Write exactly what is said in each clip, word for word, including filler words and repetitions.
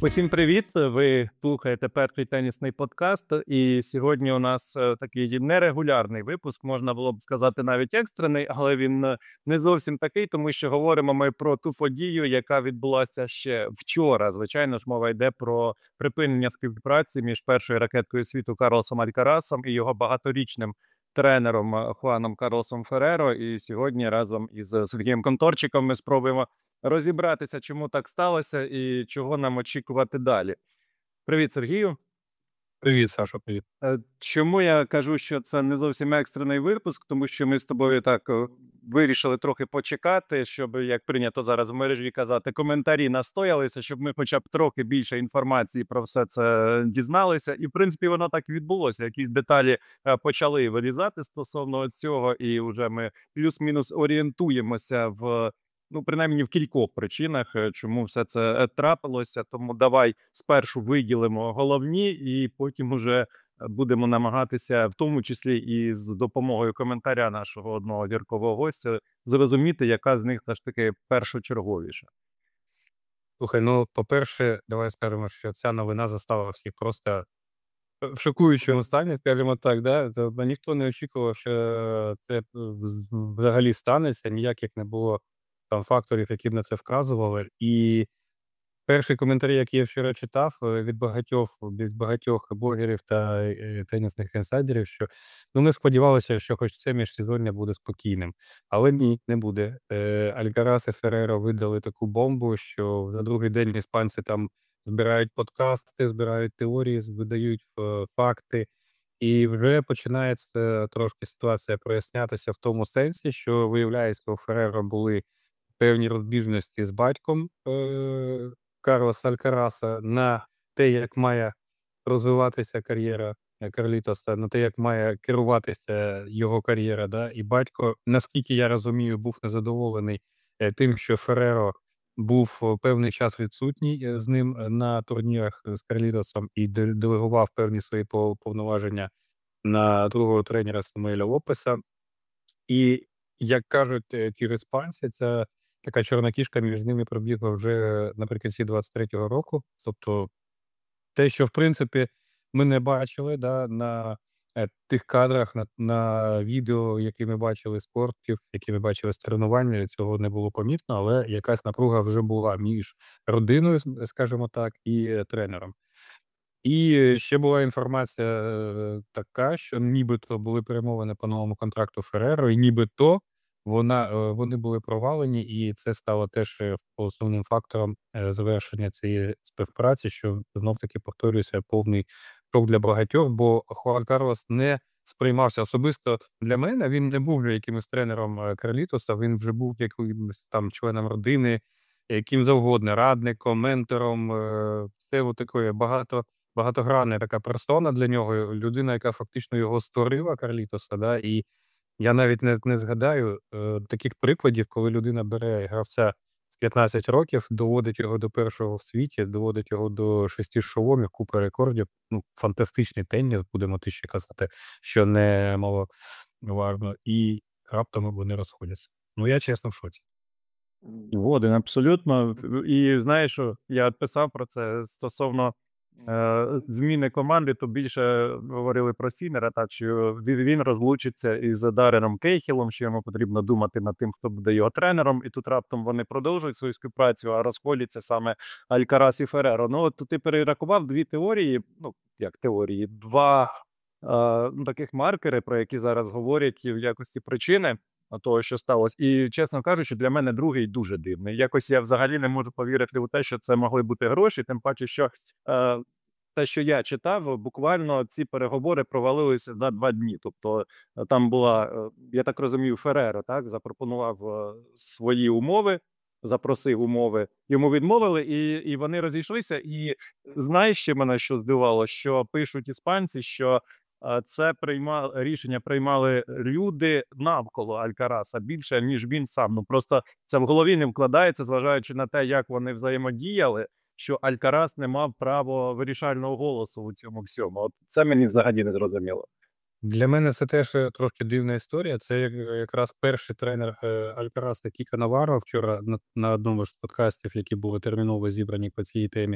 Усім привіт! Ви слухаєте перший тенісний подкаст, і сьогодні у нас е, такий нерегулярний випуск, можна було б сказати навіть екстрений, але він е, не зовсім такий, тому що говоримо ми про ту подію, яка відбулася ще вчора. Звичайно ж, мова йде про припинення співпраці між першою ракеткою світу Карлосом Алькарасом і його багаторічним тренером е, Хуаном Карлосом Фереро. І сьогодні разом із Сергієм Конторчиком ми спробуємо розібратися, чому так сталося і чого нам очікувати далі. Привіт, Сергію. Привіт, Сашо, привіт. Е, Чому я кажу, що це не зовсім екстрений випуск, тому що ми з тобою так е, вирішили трохи почекати, щоб, як прийнято зараз в мережі казати, коментарі настоялися, щоб ми хоча б трохи більше інформації про все це дізналися. І, в принципі, воно так і відбулося. Якісь деталі е, почали вирізати стосовно цього, і вже ми плюс-мінус орієнтуємося в ну, принаймні в кількох причинах, е, чому все це е, трапилося. Тому давай спершу виділимо головні, і потім уже е, будемо намагатися, в тому числі і з допомогою коментаря нашого одного зіркового гостя, зрозуміти, яка з них все ж таки першочерговіша. Слухай, ну, по-перше, давай скажемо, що ця новина застала всіх просто в шокуючому стані, скажімо так, да? Тобто ніхто не очікував, що це вз- взагалі станеться, ніяких не було там факторів, які б на це вказували. І перший коментар, який я вчора читав е, від багатьох від багатьох блогерів та е, тенісних інсайдерів, що ну ми сподівалися, що хоч це міжсезоння буде спокійним. Але ні, не буде. Е, Алькарас і Ферреро видали таку бомбу, що за другий день іспанці там збирають подкасти, збирають теорії, з- видають е, факти. І вже починається трошки ситуація прояснятися в тому сенсі, що виявляється, у Ферреро були певні розбіжності з батьком е, Карлоса Алькараса на те, як має розвиватися кар'єра е, Карлітоса, на те, як має керуватися його кар'єра. Да? І батько, наскільки я розумію, був незадоволений е, тим, що Фереро був е, певний час відсутній е, з ним е, на турнірах з Карлітосом і де- делегував певні свої пов- повноваження на другого тренера Самуеля Лопеса. І, як кажуть е, ті іспанці, ця така чорна кішка між ними пробігла вже наприкінці двадцять третього року. Тобто те, що в принципі ми не бачили да, на е, тих кадрах, на, на відео, які ми бачили з кортів, які ми бачили з тренування, цього не було помітно, але якась напруга вже була між родиною, с- скажімо так, і е, тренером. І ще була інформація е, така, що нібито були перемовини по новому контракту Ферреро, і нібито вона, е, вони були провалені, і це стало теж е, основним фактором е, завершення цієї співпраці, що знов-таки повторюється повний шок для багатьох, бо Хуан Карлос не сприймався особисто для мене. Він не був вже якимось тренером е, Карлітоса, він вже був якимось там членом родини, яким завгодно, радником, ментором, е, все от такое багато багатогранна така персона для нього, людина, яка фактично його створила, Карлітоса, да, і я навіть не не згадаю е, таких прикладів, коли людина бере гравця з п'ятнадцять років, доводить його до першого в світі, доводить його до шести шоломів, купи рекордів. Ну, фантастичний теніс, будемо ти ще казати, що не маловажно. І раптом вони розходяться. Ну, я чесно в шоці. Згоден, абсолютно. І знаєш, що я от писав про це стосовно е, зміни команди, то більше говорили про Сінера, так що він він розлучиться із Дареном Кейхілом, що йому потрібно думати над тим, хто буде його тренером. І тут раптом вони продовжують свою співпрацю, а розходяться саме Алькарас і Фереро. Ну, от тут ти перерахував дві теорії, ну, як теорії, два е, ну, таких маркери, про які зараз говорять в якості причини а, того, що сталося. І, чесно кажучи, для мене другий дуже дивний. Якось я взагалі не можу повірити у те, що це могли бути гроші, тим паче, що е, те, що я читав, буквально ці переговори провалилися на два дні. Тобто е, там була, е, я так розумію, Фереро, так, запропонував е, свої умови, запросив умови, йому відмовили, і, і вони розійшлися. І знаєш, ще мене що здивувало, що пишуть іспанці, що а, це прийма рішення приймали люди навколо Алькараса більше, ніж він сам. Ну просто це в голові не вкладається, зважаючи на те, як вони взаємодіяли, що Алькарас не мав права вирішального голосу у цьому всьому. От це мені взагалі не зрозуміло. Для мене це теж е, трохи дивна історія. Це як- якраз перший тренер е, Алькараса Кіка Наваро вчора на, на одному з подкастів, які були терміново зібрані по цій темі,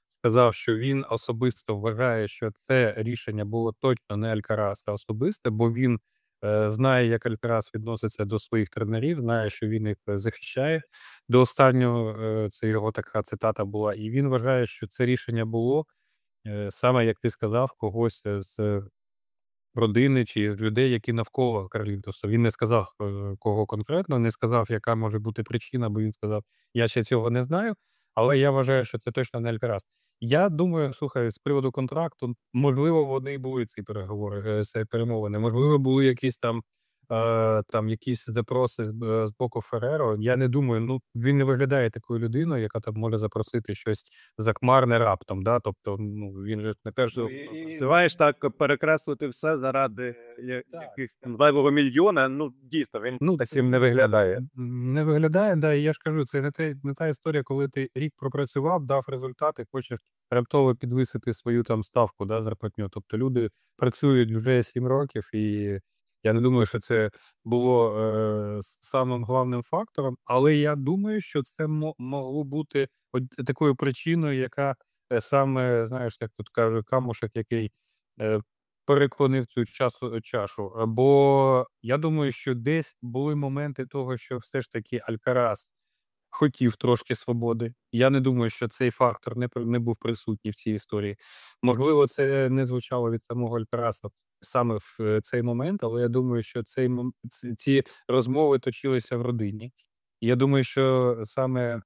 сказав, що він особисто вважає, що це рішення було точно не Алькараса особисте, бо він е, знає, як Алькарас відноситься до своїх тренерів, знає, що він їх е, захищає. До останнього е, це його така цитата була, і він вважає, що це рішення було е, саме, як ти сказав, когось е, з родини чи людей, які навколо Карлітоса. Він не сказав, е, кого конкретно, не сказав, яка може бути причина, бо він сказав: "Я ще цього не знаю, але я вважаю, що це точно не Алькарас". Я думаю, слухай, з приводу контракту, можливо, вони і були ці переговори, е, це перемовини, можливо, були якісь там, е, там якісь запроси з е, з боку Ферреро. Я не думаю, ну, він не виглядає такою людиною, яка там може запросити щось захмарне раптом, да. Тобто, ну, він же не те, Ну, що і, і просив. знаєш, так перекреслити все заради я- Так, якихось так. зайвого мільйона. Ну, дійсно, він Ну, таким не виглядає. М, не виглядає, да, і я ж кажу, це не те не та історія, коли ти рік пропрацював, дав результати, хочеш раптово підвисити свою там ставку, да, зарплатню. Тобто люди працюють вже сім років, і я не думаю, що це було е, с- самим головним фактором, але я думаю, що це мо- могло бути от такою причиною, яка е, саме, знаєш, як тут кажуть, камушек, який е, переклонив цю часу чашу. Е, бо я думаю, що десь були моменти того, що все ж таки Алькарас хотів трошки свободи. Я не думаю, що цей фактор не при не був присутній в цій історії. Можливо, це не звучало від самого Алькараса саме в е, цей момент, але я думаю, що цей мом ці ці розмови точилися в родині. І я думаю, що саме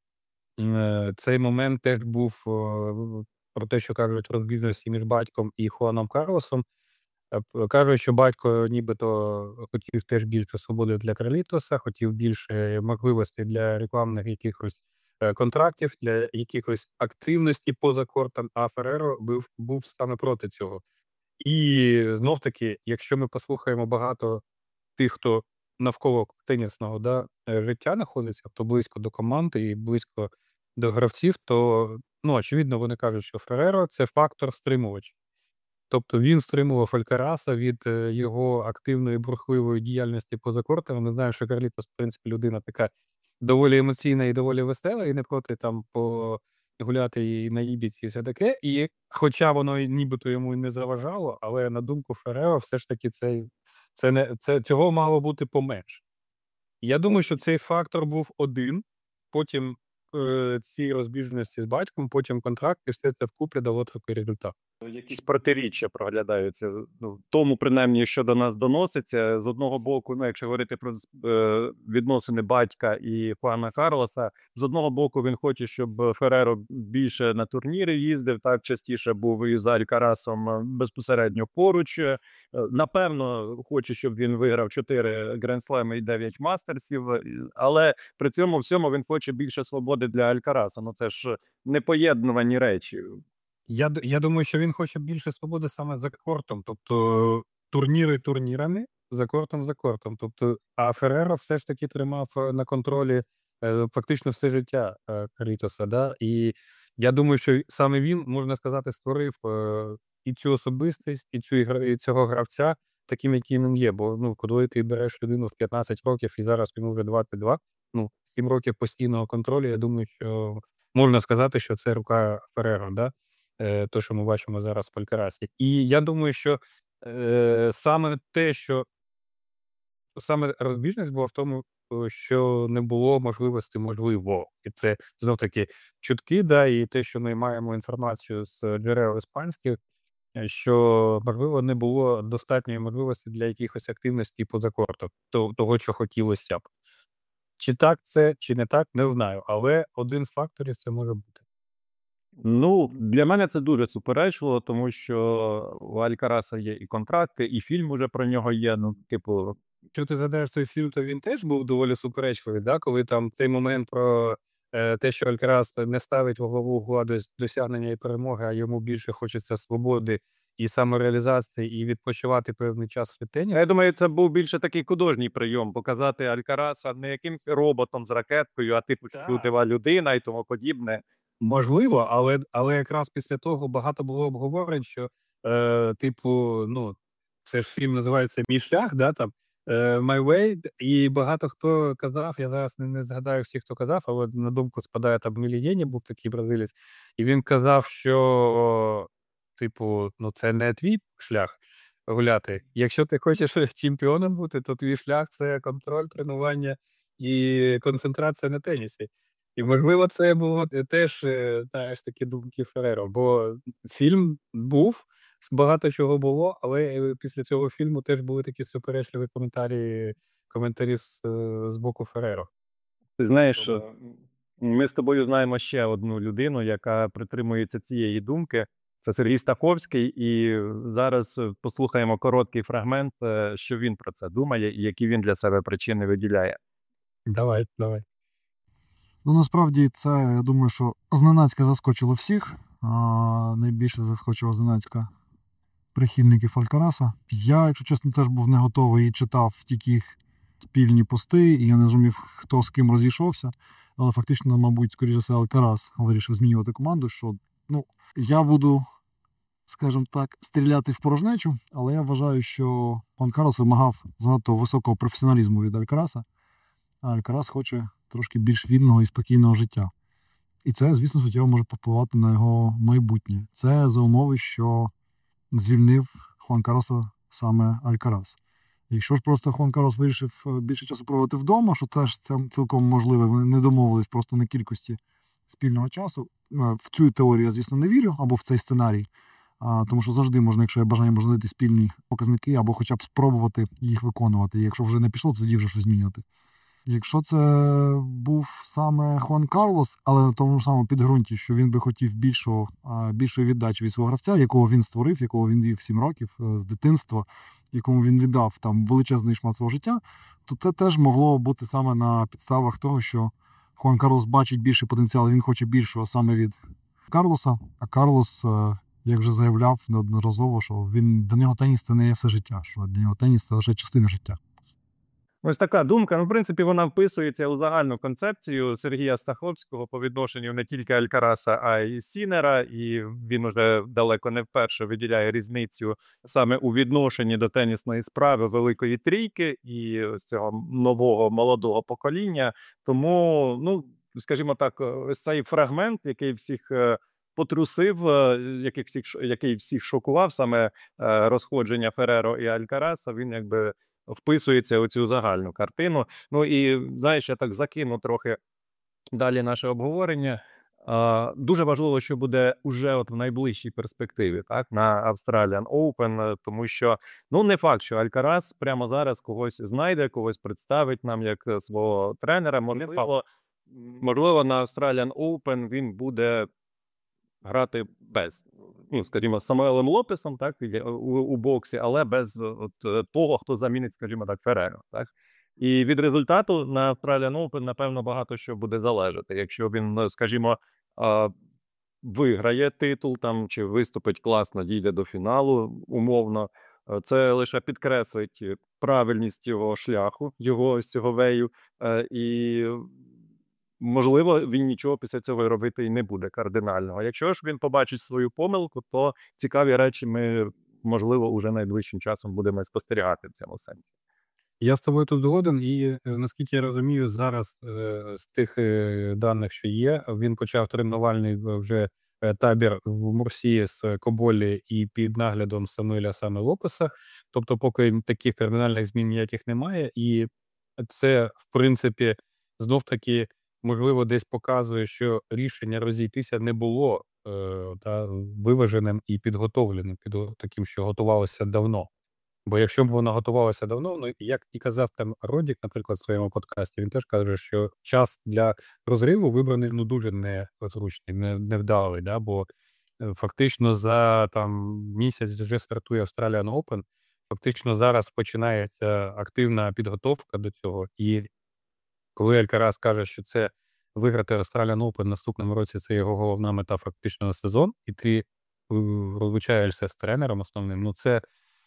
Е, цей момент теж був, е, в про те, що кажуть, розбіжності між батьком і Хуаном Карлосом. Е, п кажуть, що батько нібито хотів теж більше свободи для Карлітоса, хотів більше можливостей для рекламних якихось, е, контрактів, для якихось активності поза кортом, а Ферреро був був саме проти цього. І знов-таки, якщо ми послухаємо багато тих, хто навколо тенісного, да, е, життя знаходиться, хто близько до команди і близько до гравців, то, ну, очевидно, вони кажуть, що Ферреро — це фактор стримувач. Тобто він стримував Алькараса від е, його активної бурхливої діяльності поза кортом. Ми знаємо, що Карлітос, в принципі, людина така доволі емоційна і доволі весела, і не проти там погуляти і на Ібіці, і все таке. І хоча воно й нібито йому й не заважало, але на думку Ферреро, все ж таки це, це не це цього мало бути поменше. Я думаю, що цей фактор був один, потім е, ці розбіжності з батьком, потім контракт, і все це вкупі дало такий результат. Якісь протиріччя проглядаються. Ну, в тому, принаймні, що до нас доноситься. З одного боку, ну, якщо говорити про з- е, відносини батька і Хуана Карлоса, з одного боку, він хоче, щоб Фереро більше на турніри їздив, так частіше був із Алькарасом е, безпосередньо поруч. Е, Напевно, хоче, щоб він виграв чотири гренслеми і дев'ять мастерсів, е, але при цьому всьому він хоче більше свободи для Алькараса. Ну, це ж непоєднувані речі. Я д я думаю, що він хоче більше свободи саме за кортом, тобто турніри турнірами, за кортом за кортом. Тобто, а Ферреро все ж таки тримав, е, на контролі, е, фактично все життя, е, Карлітоса, да. І я думаю, що саме він, можна сказати, створив, е, і цю особистість, і цю ігра і цього гравця таким, яким він є. Бо, ну, коли ти береш людину в п'ятнадцять років і зараз йому вже двадцять два, ну, сім років постійного контролю, я думаю, що можна сказати, що це рука Ферреро, да. Е, то, що ми бачимо зараз в Алькарасі. І я думаю, що, е, саме те, що саме розбіжність була в тому, е, що не було можливості, можливо, і це знов таки чутки, да, і те, що ми маємо інформацію з джерел іспанських, е, що, можливо, не було достатньої можливості для якихось активностей поза кортом, то того, що хотілося б. Чи так це, чи не так, не знаю, але один з факторів це може бути. Ну, для мене це дуже суперечливо, тому що у Алькараса є і контракти, і фільм уже про нього є. Ну, типу, Якщо ти згадаєш той фільм, то він теж був доволі суперечливий, да? Коли там цей момент про е, те, що Алькарас не ставить во главу угла дос- досягнення і перемоги, а йому більше хочеться свободи і самореалізації, і відпочивати певний час від я тенісу. думаю, це був більше такий художній прийом показати Алькараса не якимсь роботом з ракеткою, а типу Так. чутлива людина і тому подібне. Можливо, але, але якраз після того багато було обговорень, що, е, типу, ну, це ж фільм називається Мій шлях, да, там, Е, My Way, і багато хто казав, я зараз не, не згадаю всіх, хто казав, але на думку спадає там Мілієні, був такий бразилець, і він казав, що, о, типу, ну це не твій шлях гуляти. Якщо ти хочеш чемпіоном бути, то твій шлях це контроль, тренування і концентрація на тенісі. І, можливо, це було е, теж, е, знаєш, такі думки Фереро, бо фільм був, багато чого було, але е, після цього фільму теж були такі суперечливі коментарі, коментарі з, е, з боку Фереро. Ти знаєш, Тобто, е, ми з тобою знаємо ще одну людину, яка притримується цієї думки. Це Сергій Стаховський, і зараз е, послухаємо короткий фрагмент, е, що він про це думає і які він для себе причини виділяє. давай, давай. Ну, насправді, це, я думаю, що зненацька заскочило всіх. А, найбільше заскочило зненацька прихильників Алькараса. Я, якщо чесно, теж був не готовий і читав тільки їх спільні пости, і я не розумів, хто з ким розійшовся. Але фактично, мабуть, скоріше за все, Алькарас вирішив змінювати команду, що, ну, я буду, скажімо так, стріляти в порожнечу, але я вважаю, що Хуан Карлос вимагав занадто високого професіоналізму від Алькараса, а Алькарас хоче трошки більш вільного і спокійного життя. І це, звісно, суттєво може повпливати на його майбутнє. Це за умови, що звільнив Хуан Карлоса саме Алькарас. Якщо ж просто Хуан Карлос вирішив е, більше часу проводити вдома, що теж це цілком можливо, вони не домовились просто на кількості спільного часу. Е, В цю теорію я, звісно, не вірю, або в цей сценарій. А, тому що завжди можна, якщо є бажання, можна знайти спільні показники, або хоча б спробувати їх виконувати. І якщо вже не пішло, то тоді вже щось змінювати. Якщо це був саме Хуан Карлос, але на тому ж самому підґрунті, що він би хотів більшого, а, більшої віддачі від свого гравця, якого він створив, якого він вів сім років е, з дитинства, якому він віддав там величезний шмат свого життя, то це теж могло бути саме на підставах того, що Хуан Карлос бачить більший потенціал, він хоче більшого саме від Карлоса, а Карлос, е, як вже заявляв неодноразово, що він для нього теніс це не є все життя, що для нього теніс це лише частина життя. Ось така думка. Ну, в принципі, вона вписується у загальну концепцію Сергія Стаховського по відношенню не тільки Алькараса, а й Сінера. І він уже далеко не вперше виділяє різницю саме у відношенні до тенісної справи Великої Трійки і ось цього нового молодого покоління. Тому, ну, скажімо так, ось цей фрагмент, який всіх е, потрусив, е, який всіх, ш- який всіх шокував, саме е, розходження Фереро і Алькараса, він якби вписується у цю загальну картину. Ну і знаєш, я так закину трохи далі наше обговорення. А, дуже важливо, що буде уже от в найближчій перспективі, так, на Australian Open, е, тому що ну не факт, що Алькарас прямо зараз когось знайде, когось представить нам як е, свого тренера. Можливо, можливо, на Australian Open він буде грати без, ну, скажімо, Самуелем Лопесом, так, і, у, у боксі, але без е, от, е, того, хто замінить, скажімо так, Фереро, так. І від результату на Australian Open, напевно, багато що буде залежати. Якщо він, е, скажімо, а, виграє титул там чи виступить класно, дійде до фіналу умовно, е, це лише підкреслить е, правильність його шляху, його ось цього вею, е, і можливо, він нічого після цього робити і не буде кардинального. Якщо ж він побачить свою помилку, то цікаві речі ми, можливо, уже найближчим часом будемо спостерігати в цьому сенсі. Я з тобою тут згоден, і е, наскільки я розумію, зараз е, з тих е, даних, що є, він почав тренувальний е, вже е, табір в Мурсії з Коболі і під наглядом Самуеля саме Лопеса. Тобто, поки таких кардинальних змін ніяких немає, і це, в принципі, знов таки, можливо, десь показує, що рішення розійтися не було е, та виваженим і підготовленим, підго- таким, що готувалося давно. Бо якщо б вона готувалася давно, ну як і казав там Родік, наприклад, в своєму подкасті, він теж каже, що час для розриву вибраний ну дуже незручний, не, невдалий, да? Бо е, фактично за там місяць вже стартує Australian Open, фактично зараз починається активна підготовка до цього. І коли Алькарас каже, що це виграти Australian Open наступному році, це його головна мета фактично на сезон, і ти е, розлучаєшся з тренером основним, ну це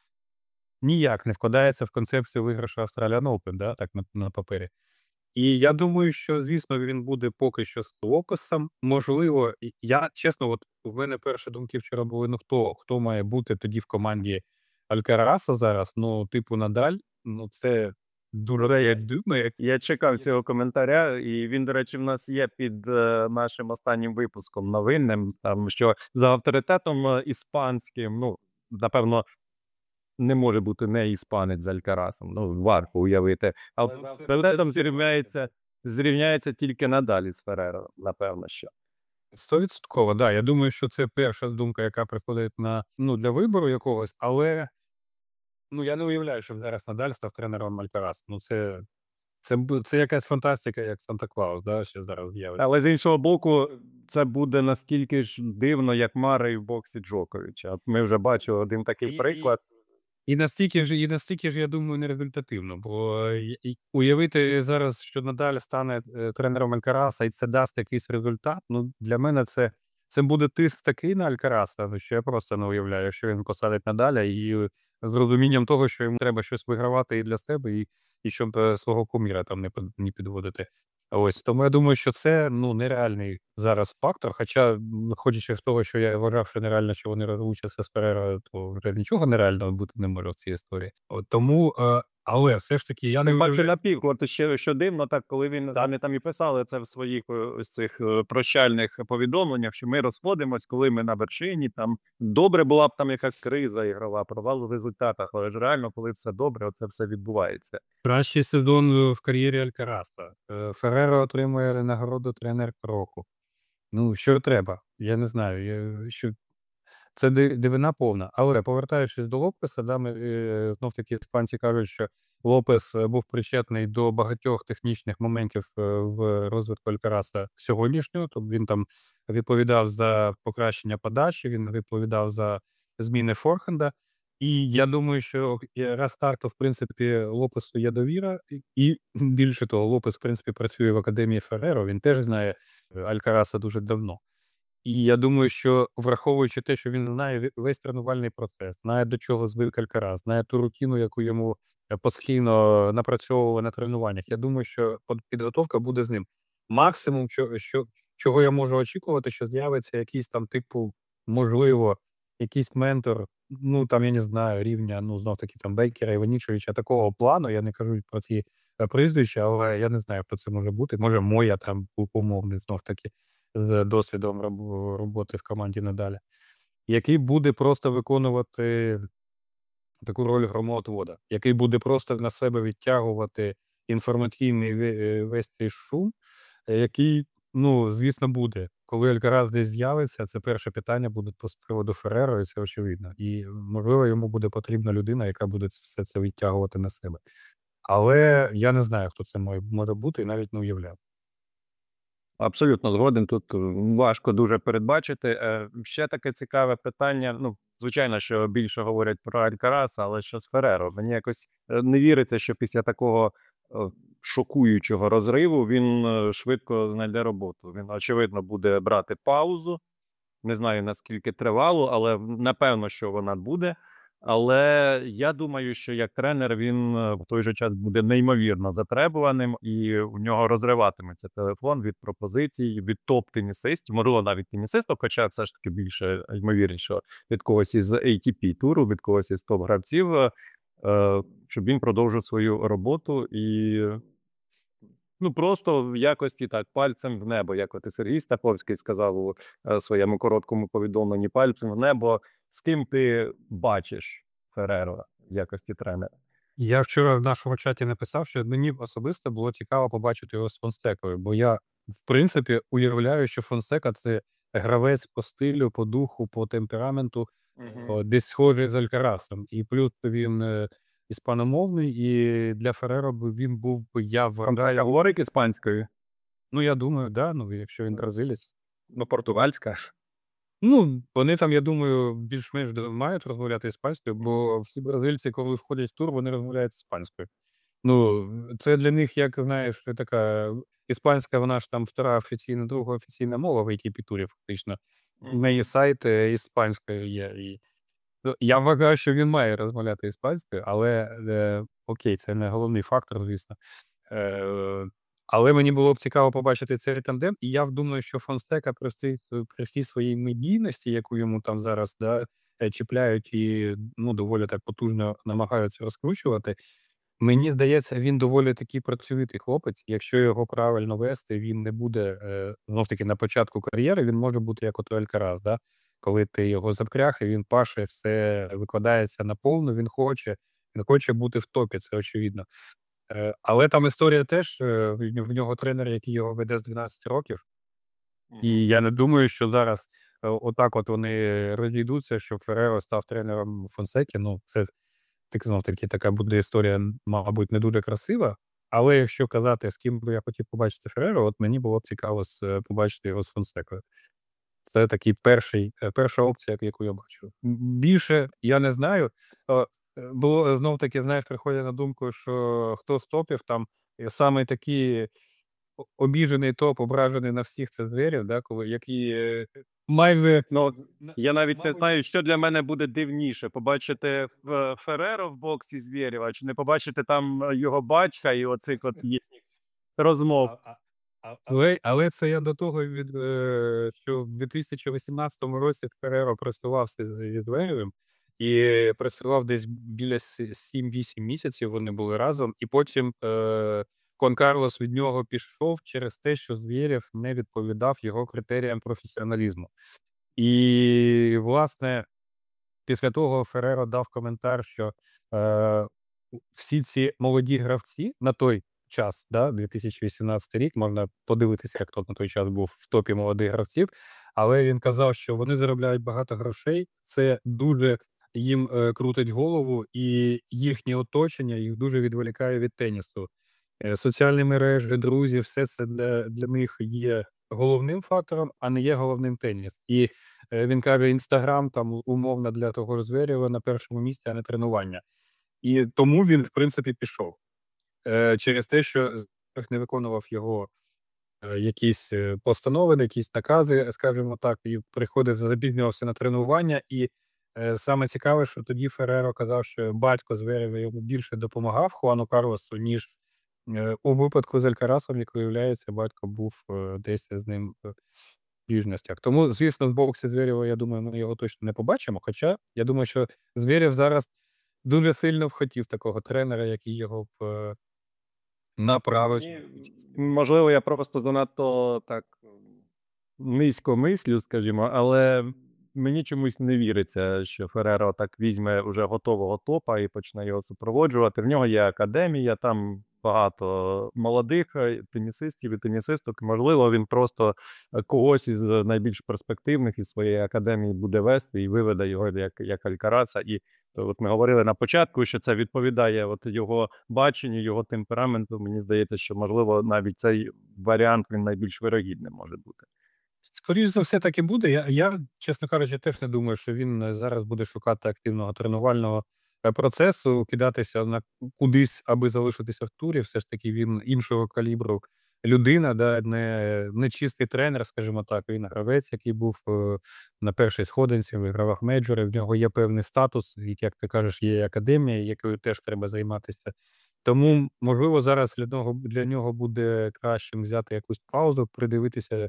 ніяк не вкладається в концепцію виграшу Australian Open, да, так на, на папері. І я думаю, що, звісно, він буде поки що з Лопесом. Можливо, і- я чесно, от в мене перші думки вчора були: ну хто, хто має бути тоді в команді Алькараса зараз? Ну, типу, Надаль, ну це дуже я думаю. Я чекав цього коментаря, і він, до речі, в нас є під е, нашим останнім випуском новинним, там що за авторитетом е, іспанським, ну, напевно, не може бути не іспанець з Алькарасом. Ну, варто уявити. Але за авторитетом зрівняється, зрівняється тільки надалі з Ферреро, напевно, що. Стовідсотково, да. Я думаю, що це перша думка, яка приходить на ну для вибору якогось, але ну я не уявляю, щоб зараз Надаль став тренером Алькараса. Ну це це бу- це якась фантастика, як Санта Клаус, да, що зараз з'явиться. Але з іншого боку, це буде настільки ж дивно, як Мари в боксі Джоковича. От ми вже бачили один такий І- і- приклад. І настільки ж, і настільки ж, я думаю, нерезультативно. Бо е, і- уявити зараз, що Надаль стане е, тренером Алькараса, і це дасть якийсь результат. Ну для мене це, це буде тиск такий на Алькараса, ну, що я просто не уявляю, якщо він посадить Надаля і е, з розумінням того, що йому треба щось вигравати і для себе, і, і щоб е, свого куміра там не, під- не підводити. Ось тому я думаю, що це ну нереальний зараз фактор. Хоча, виходячи з того, що я вважав, що нереально, що вони розлучаться з Перерою, то вже нічого нереального бути не може в цій історії. От тому, е, але все ж таки, я не Майже вважаю. на пів. От ще що дивно, так коли він вони там і писали це в своїх е, ось цих е, прощальних повідомленнях, що ми розходимось, коли ми на вершині. Там добре була б там якась криза ігрова, провал у результатах, але ж реально, коли все добре, оце все відбувається. Кращий сезон в кар'єрі Алькараса. Е, Ферреро отримує нагороду тренер року. Ну, що треба? Я не знаю. Я, що... Це ди- дивина повна. Але повертаючись до Лопеса, да, ми, е, знов таки іспанці кажуть, що Лопес е, був причетний до багатьох технічних моментів е, в розвитку Алькараса сьогоднішнього. Тобто він там відповідав за покращення подачі, він відповідав за зміни форхенда. І я думаю, що е, раз так, то в принципі Лопесу є довіра, і- і більше того, Лопес в принципі працює в академії Ферреро. Він теж знає е, Алькараса дуже давно. І я думаю, що враховуючи те, що він знає ве- весь тренувальний процес, знає до чого звик Алькарас, знає ту рутину, яку йому е, постійно напрацьовували на тренуваннях. Я думаю, що под- підготовка буде з ним. Максимум, що, що, чого я можу очікувати, що з'явиться якийсь там, типу, можливо, якийсь ментор, ну там я не знаю, рівня, ну знов таки там Бейкера, Іванічовича, такого плану. Я не кажу про ці е, прізвища, але я не знаю, хто це може бути. Може, моя там умовний знов таки з досвідом роб- роботи в команді надалі, який буде просто виконувати таку роль громоотвода, який буде просто на себе відтягувати інформаційний ве- е, весь цей шум, е, який, ну, звісно, буде. Коли Алькарас десь з'явиться, це перше питання буде по з приводу Ферреро, і це очевидно. І, можливо, йому буде потрібна людина, яка буде все це відтягувати на себе. Але я не знаю, хто це має- може бути, і навіть не уявляю. Абсолютно згоден. Тут е, важко дуже передбачити. Е, Ще таке цікаве питання. Ну, звичайно, що більше говорять про Алькараса, але що з Ферреро? Мені якось е, не віриться, що після такого е, шокуючого розриву він е, швидко знайде роботу. Він, очевидно, буде брати паузу. Не знаю, наскільки тривало, але напевно, що вона буде. Але я думаю, що як тренер він е, в той же час буде неймовірно затребуваним, і у нього розриватиметься телефон від пропозицій, від топ-тенісистів, можливо, навіть тенісистів, хоча все ж таки більше ймовірніше, що від когось із ей ті пі туру, від когось із топ-гравців, е, е, щоб він продовжив свою роботу і ну, просто в якості так, пальцем в небо, як от і Сергій Стаховський сказав у е, своєму короткому повідомленні, пальцем в небо. З ким ти бачиш Ферреро в якості тренера? Я вчора в нашому чаті написав, що мені особисто було цікаво побачити його з Фонсекою, бо я, в принципі, уявляю, що Фонсека це гравець по стилю, по духу, по темпераменту, о, десь схожий з Алькарасом. І плюс він е, іспаномовний, і для Ферреро б він був би я в Андрея говорить іспанською? Ну, я думаю, да, ну, якщо він бразилець. Ну, португальська. Ну, вони там, я думаю, більш-менш до- мають розмовляти іспанською, бо всі бразильці, коли входять в тур, вони розмовляють іспанською. Ну, це для них, як знаєш, така іспанська, вона ж там втора офіційна, друга офіційна мова в ей ті пі-турі, фактично. У неї сайт е, іспанською є. І... Ну, я вважаю, що він має розмовляти іспанською, але е, окей, це не головний фактор, звісно. Е, але мені було б цікаво побачити цей тандем, і я думаю, що Фонсека при всій, св- при всій своїй медійності, яку йому там зараз да, е, чіпляють і ну, доволі так потужно намагаються розкручувати, Мені здається, він доволі такий працьовитий хлопець. Якщо його правильно вести, він не буде, е, знов-таки на початку кар'єри, він може бути як ото Алькарас, да? Коли ти його запряг, і він паше, все викладається наповну, він хоче, він хоче бути в топі, це очевидно. Е, але там історія теж, е, в нього- в нього тренер, який його веде з дванадцяти років, і я не думаю, що зараз е, отак от вони розійдуться, що Ферреро став тренером Фонсеки. Ну, це так знов таки така буде історія, м, мабуть, не дуже красива. Але якщо казати, з ким би я хотів побачити Ферреро, от мені було б цікаво з, е, побачити його з Фонсекою. Це такий перший, е, перша опція, яку я бачу. М, Більше я не знаю. Е, е, Було знов таки, знаєш, приходить на думку, що хто з топів там е, саме такі о- обіжений топ, ображений на всіх це Зверєв, да, коли які е, майже Ну, на- я навіть не мабуть, знаю, що для мене буде дивніше: побачити в Ферреро в боксі Звєрєва, чи не побачити там е, його батька і оцих от їхніх розмов. А, а, а, але, але це я до того, від, е, що в дві тисячі вісімнадцятому році Ферреро працювався з Зверєвим, і працював десь біля с- сім-вісім місяців, вони були разом, і потім е, Кон Карлос від нього пішов через те, що Звєрєв не відповідав його критеріям професіоналізму. І, власне, після того Ферреро дав коментар, що е, всі ці молоді гравці на той час, да, дві тисячі вісімнадцятий рік, можна подивитися, як хто на той час був в топі молодих гравців, але він казав, що вони заробляють багато грошей, це дуже їм е, крутить голову, і їхнє оточення їх дуже відволікає від тенісу. Е, Соціальні мережі, друзі, все це для, для них є головним фактором, а не є головним теніс. І Е, він каже, Інстаграм там умовно для того ж Зверєва на першому місці, а не тренування. І тому він, в принципі, пішов. Е, через те, що Зверєв не виконував його е, якісь е, постанови, якісь накази, скажімо так, і приходив, запізнювався на тренування. І е, саме цікаве, що тоді Ферреро казав, що батько Зверєва йому більше допомагав Хуану Карлосу, ніж е, у випадку з Алькарасом, як виявляється, батько був е, десь з ним е, Южностях. Тому, звісно, в боксі Зверєва, я думаю, ми його точно не побачимо. Хоча я думаю, що Зверєв зараз дуже сильно б хотів такого тренера, який його б е, направив. Ні, можливо, я просто занадто так низько мислю, скажімо, але мені чомусь не віриться, що Ферреро так візьме вже готового топа і почне його супроводжувати. В нього є академія, там багато молодих е, тенісистів і тенісисток. Можливо, він просто е, когось із найбільш перспективних із своєї академії буде вести і виведе його як, як Алькараса. І от ми говорили на початку, що це відповідає от його баченню, його темпераменту. Мені здається, що можливо навіть цей варіант він найбільш вирогідним може бути. Скоріше за все, так і буде. Я, я, чесно кажучи, теж не думаю, що він е, зараз буде шукати активного тренувального е, процесу, кидатися на кудись, аби залишитися в турі. Все ж таки він іншого калібру людина, да, не, не чистий тренер, скажімо так. Він гравець, який був е, на першій сходинці, вигравав мейджори. В нього є певний статус, і, як ти кажеш, є академія, якою теж треба займатися. Тому, можливо, зараз для нього, для нього буде кращим взяти якусь паузу, придивитися,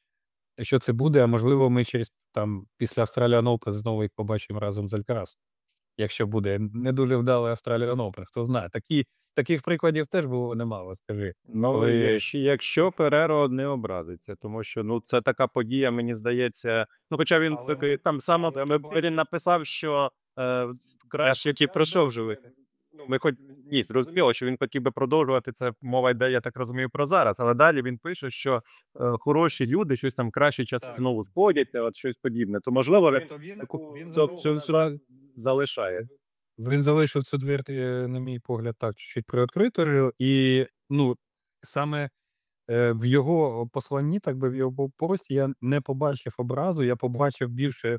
що це буде, а можливо, ми через там після Australian Open знову їх побачимо разом з Алькарасом. Якщо буде не дуже вдалий Australian Open, хто знає. Такі, таких прикладів теж було немало, скажи. Ну, Коли- якщо, якщо Переро не образиться, тому що ну це така подія, мені здається. Ну, хоча він Але- такий там саме але він написав, що е, краще який пройшов живий. Ну, ми хоч ні, зрозуміло, що він хотів би продовжувати це. Мова йде, я так розумію, про зараз. Але далі він пише, що е, хороші люди щось там кращі часи Так. знову сходять, от щось подібне. То можливо, він, він, він цю- цю- цю залишає. Він залишив цю двір, е, на мій погляд, так, чуть-чуть приоткритою. І, ну, саме е, в його посланні, так би в його пості, я не побачив образу, я побачив більше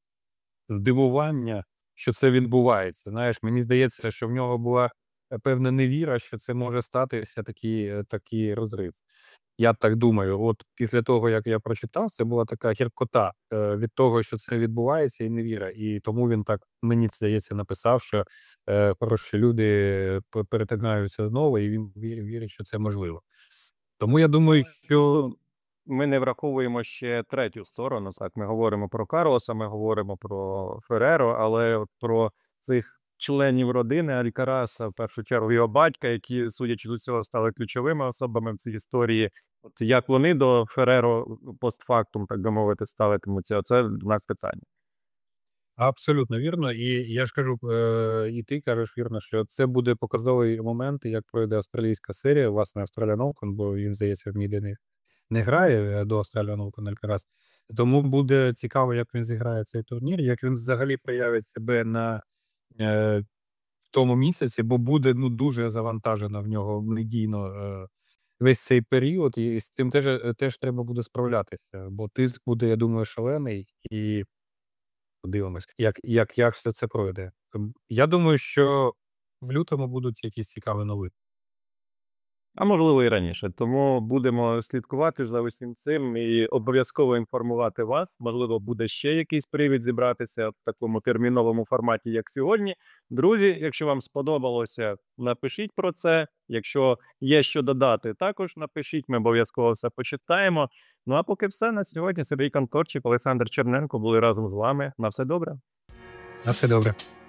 здивування, що це відбувається. Знаєш, мені здається, що в нього була е, певна невіра, що це може статися такий, е, такий розрив. Я так думаю, от після того, як я прочитав, це була така гіркота е, від того, що це відбувається, і невіра. І тому він так, мені здається, написав, що е, хороші люди п- перетинаються знову, і він вірить, вірить, що це можливо. Тому я думаю, що Ми не враховуємо ще третю сторону. Так, ми говоримо про Карлоса, ми говоримо про Фереро, але от про цих членів родини Алькараса, в першу чергу його батька, які, судячи з усього, стали ключовими особами в цій історії. От як вони до Фереро постфактум, так би мовити, ставитимуться, оце знак питання. Абсолютно вірно. І я ж кажу, е, і ти кажеш вірно, що це буде показовий момент, як пройде австралійська серія, власне, Australian Open, бо він, здається, в ніде не, не грає е, до Australian Open Алькарас. Тому буде цікаво, як він зіграє цей турнір, як він взагалі проявить себе на е, в тому місяці, бо буде ну, дуже завантажено в нього медійно е, весь цей період, і з цим теж, е, теж треба буде справлятися, бо тиск буде, я думаю, шалений, і подивимось, як, як, як все це пройде. Ем, Я думаю, що в лютому будуть якісь цікаві новини. А можливо і раніше. Тому будемо слідкувати за усім цим і обов'язково інформувати вас. Можливо, буде ще якийсь привід зібратися в такому терміновому форматі, як сьогодні. Друзі, якщо вам сподобалося, напишіть про це. Якщо є що додати, також напишіть. Ми обов'язково все почитаємо. Ну а поки все на сьогодні. Сергій Конторчик, Олександр Черненко були разом з вами. На все добре. На все добре.